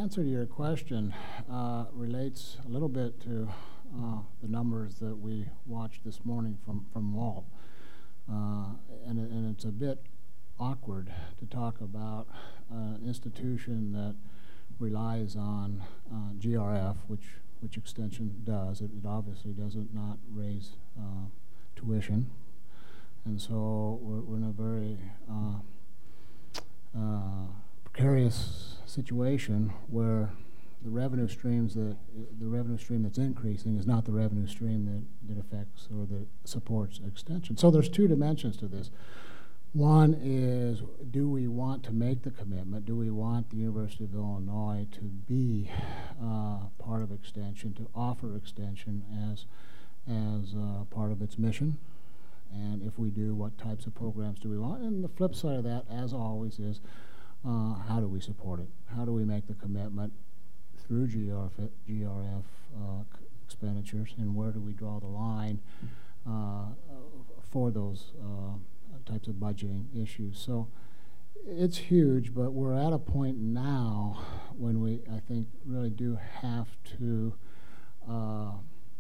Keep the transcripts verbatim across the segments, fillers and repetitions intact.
answer to your question uh, relates a little bit to uh, the numbers that we watched this morning from, from Walt. Uh, and, and it's a bit awkward to talk about uh, an institution that relies on uh, G R F, which, which extension does. It, it obviously doesn't not raise uh, tuition. And so we're, we're in a very uh, uh, precarious situation where the revenue streams that the revenue stream that's increasing is not the revenue stream that, that affects or that supports extension. So there's two dimensions to this. One is, do we want to make the commitment? Do we want the University of Illinois to be uh, part of extension, to offer extension as as uh, part of its mission? And if we do, what types of programs do we want? And the flip side of that, as always, is uh, how do we support it? How do we make the commitment through G R F, G R F uh, expenditures, and where do we draw the line uh, for those uh, types of budgeting issues? So it's huge, but we're at a point now when we, I think, really do have to uh,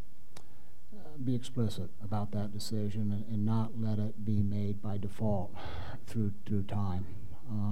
be explicit about that decision and, and not let it be made by default through through time. Uh,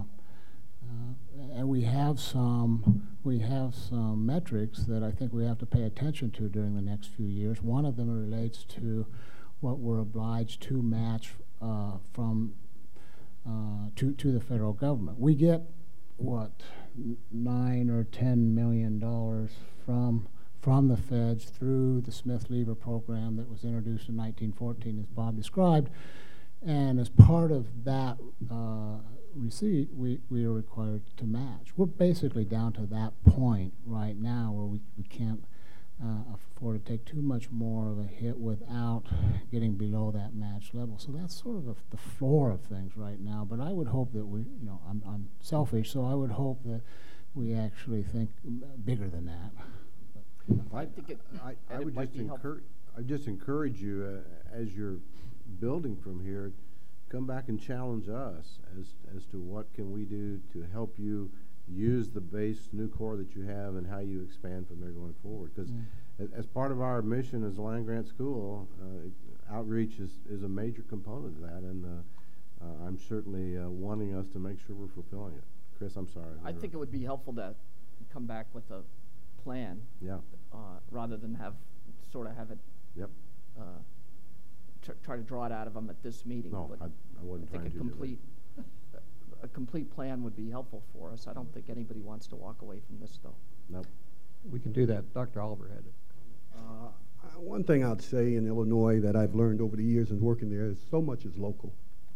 uh, and we have some we have some metrics that I think we have to pay attention to during the next few years. One of them relates to what we're obliged to match uh, from uh, to to the federal government. We get what nine or ten million dollars from. from the feds through the Smith-Lever program that was introduced in nineteen fourteen, as Bob described. And as part of that uh, receipt, we, we are required to match. We're basically down to that point right now where we, we can't uh, afford to take too much more of a hit without getting below that match level. So that's sort of the, the floor of things right now. But I would hope that we, you know, I'm, I'm selfish, so I would hope that we actually think bigger than that. I, think it, I, I would just encourage. I just encourage you uh, as you're building from here, come back and challenge us as as to what can we do to help you use the base new core that you have and how you expand from there going forward. Because mm. as, as part of our mission as a land grant school, uh, outreach is is a major component of that, and uh, uh, I'm certainly uh, wanting us to make sure we're fulfilling it. Chris, I'm sorry. I think it would be helpful to come back with a plan, yeah, uh, rather than have sort of have it, yep, uh, tr try to draw it out of them at this meeting. No, but I, I wasn't I think trying a to complete, a complete plan would be helpful for us. I don't think anybody wants to walk away from this, though. No, we can do that. Doctor Oliver had it. Uh, one thing I'd say in Illinois that I've learned over the years in working there is so much is local.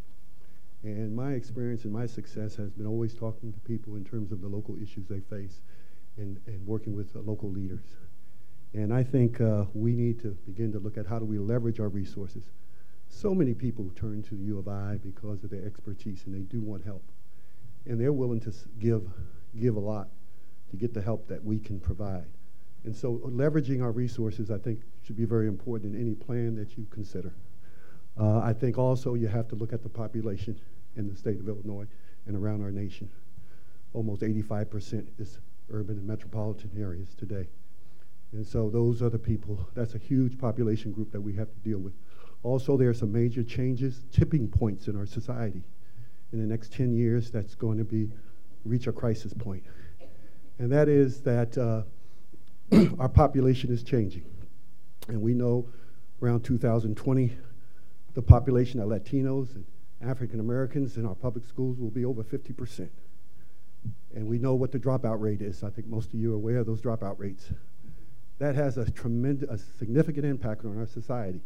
And my experience and my success has been always talking to people in terms of the local issues they face. And, and working with uh, local leaders. And I think uh, we need to begin to look at how do we leverage our resources. So many people turn to the U of I because of their expertise, and they do want help. And they're willing to s give, give a lot to get the help that we can provide. And so leveraging our resources, I think, should be very important in any plan that you consider. Uh, I think also you have to look at the population in the state of Illinois and around our nation. Almost eighty-five percent is urban and metropolitan areas today. And so those are the people, that's a huge population group that we have to deal with. Also, there are some major changes, tipping points in our society. In the next ten years, that's going to be, reach a crisis point. And that is that uh, our population is changing. And we know around two thousand twenty, the population of Latinos and African Americans in our public schools will be over fifty percent. And we know what the dropout rate is. I think most of you are aware of those dropout rates. That has a tremendous, a significant impact on our society.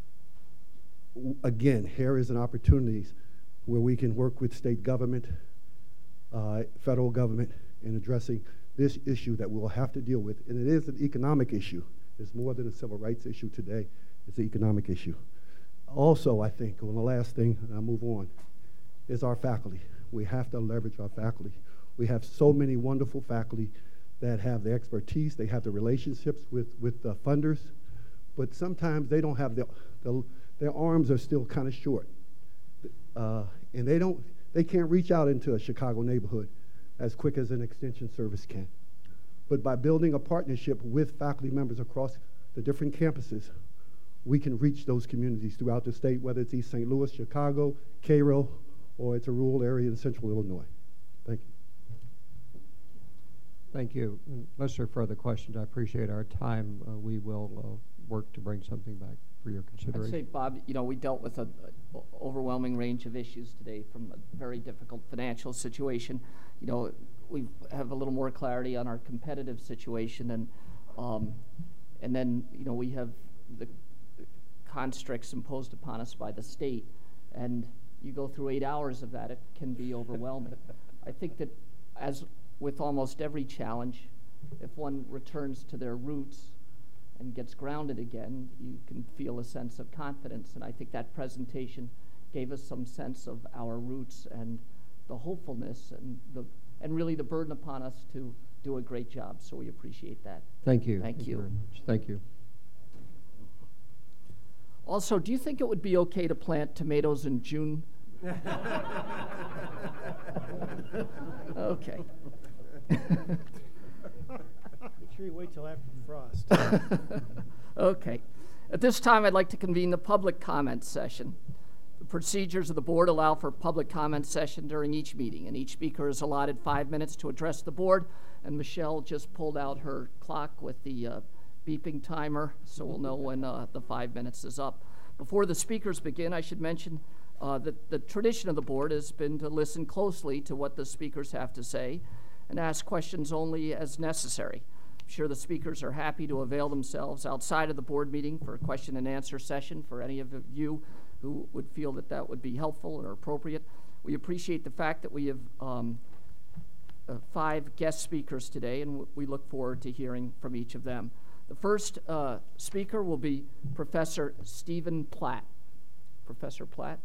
W again, here is an opportunity where we can work with state government, uh, federal government, in addressing this issue that we'll have to deal with. And it is an economic issue. It's more than a civil rights issue today. It's an economic issue. Also, I think, well, the last thing, and I'll move on, is our faculty. We have to leverage our faculty. We have so many wonderful faculty that have the expertise, they have the relationships with, with the funders, but sometimes they don't have the, the their arms are still kind of short. Uh, and they don't, they can't reach out into a Chicago neighborhood as quick as an extension service can. But by building a partnership with faculty members across the different campuses, we can reach those communities throughout the state, whether it's East Saint Louis, Chicago, Cairo, or it's a rural area in central Illinois. Thank you. Thank you. Unless there are further questions, I appreciate our time. Uh, we will uh, work to bring something back for your consideration. I'd say, Bob, you know, we dealt with an overwhelming range of issues today, from a very difficult financial situation. You know, we have a little more clarity on our competitive situation, and um, and then, you know, we have the constricts imposed upon us by the state, and you go through eight hours of that, it can be overwhelming. I think that, as with almost every challenge, if one returns to their roots and gets grounded again, you can feel a sense of confidence. And I think that presentation gave us some sense of our roots and the hopefulness and the and really the burden upon us to do a great job. So we appreciate that. Thank you. Thank, Thank you. you very much. Thank you. Also, do you think it would be okay to plant tomatoes in June? Okay. Make sure you wait till after the frost. Okay. At this time, I'd like to convene the public comment session. The procedures of the board allow for public comment session during each meeting, and each speaker is allotted five minutes to address the board. And Michelle just pulled out her clock with the uh, beeping timer, so we'll know when uh, the five minutes is up. Before the speakers begin, I should mention uh, that the tradition of the board has been to listen closely to what the speakers have to say and ask questions only as necessary. I'm sure the speakers are happy to avail themselves outside of the board meeting for a question and answer session for any of you who would feel that that would be helpful or appropriate. We appreciate the fact that we have um, uh, five guest speakers today, and w we look forward to hearing from each of them. The first uh, speaker will be Professor Stephen Platt. Professor Platt.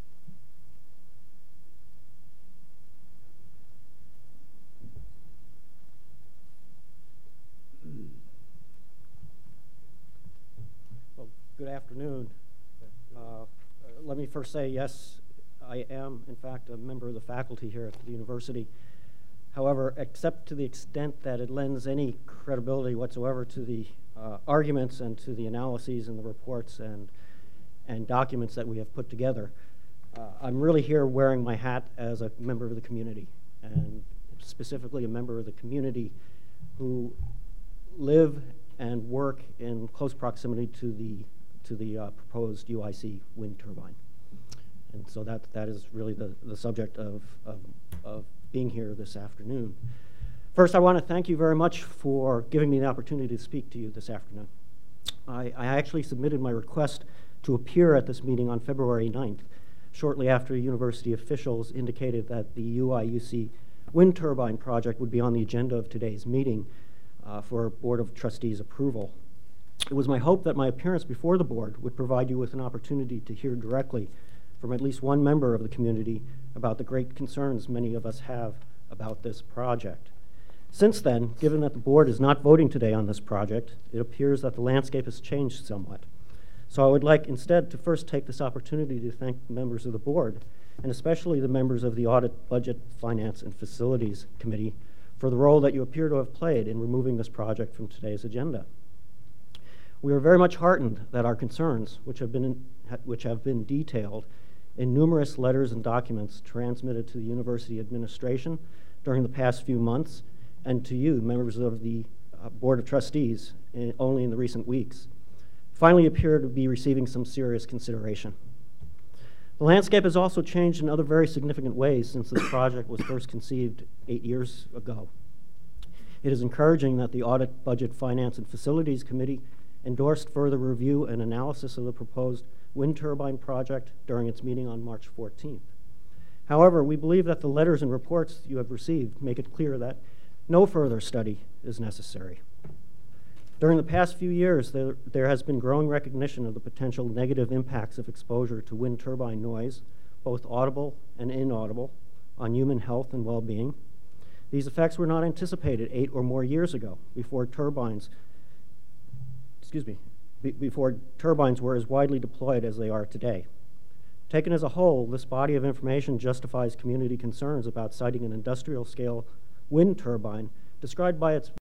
Well, good afternoon. Uh, let me first say, yes, I am, in fact, a member of the faculty here at the university. However, except to the extent that it lends any credibility whatsoever to the uh, arguments and to the analyses and the reports and, and documents that we have put together, uh, I'm really here wearing my hat as a member of the community, and specifically a member of the community who live and work in close proximity to the, to the uh, proposed U I C wind turbine. And so that, that is really the, the subject of, of, of being here this afternoon. First, I want to thank you very much for giving me the opportunity to speak to you this afternoon. I, I actually submitted my request to appear at this meeting on February ninth, shortly after university officials indicated that the U I U C wind turbine project would be on the agenda of today's meeting uh, for Board of Trustees approval. It was my hope that my appearance before the board would provide you with an opportunity to hear directly from at least one member of the community about the great concerns many of us have about this project. Since then, given that the board is not voting today on this project, it appears that the landscape has changed somewhat. So I would like instead to first take this opportunity to thank the members of the board, and especially the members of the Audit, Budget, Finance, and Facilities Committee for the role that you appear to have played in removing this project from today's agenda. We are very much heartened that our concerns, which have been, in, which have been detailed in numerous letters and documents transmitted to the university administration during the past few months, and to you, members of the uh, Board of Trustees, in, only in the recent weeks, finally appear to be receiving some serious consideration. The landscape has also changed in other very significant ways since this project was first conceived eight years ago. It is encouraging that the Audit, Budget, Finance, and Facilities Committee endorsed further review and analysis of the proposed wind turbine project during its meeting on March fourteenth. However, we believe that the letters and reports you have received make it clear that no further study is necessary. During the past few years, there, there has been growing recognition of the potential negative impacts of exposure to wind turbine noise, both audible and inaudible, on human health and well-being. These effects were not anticipated eight or more years ago, before turbines, excuse me, be, before turbines were as widely deployed as they are today. Taken as a whole, this body of information justifies community concerns about siting an industrial-scale wind turbine described by its